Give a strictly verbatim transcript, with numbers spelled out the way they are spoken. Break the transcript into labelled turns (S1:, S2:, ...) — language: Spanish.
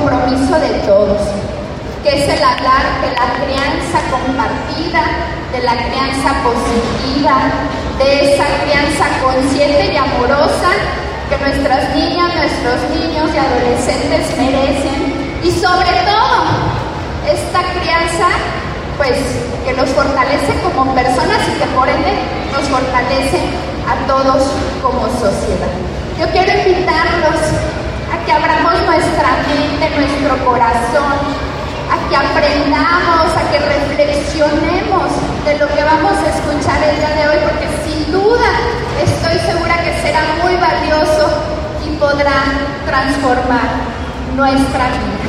S1: compromiso de todos, que es el hablar de la crianza compartida, de la crianza positiva, de esa crianza consciente y amorosa que nuestras niñas, nuestros niños y adolescentes merecen, y sobre todo esta crianza pues que nos fortalece como personas y que por ende nos fortalece a todos como sociedad. Yo quiero invitarlos a que abramos nuestra mente, nuestro corazón, a que aprendamos, a que reflexionemos de lo que vamos a escuchar el día de hoy, porque sin duda estoy segura que será muy valioso y podrá transformar nuestra vida.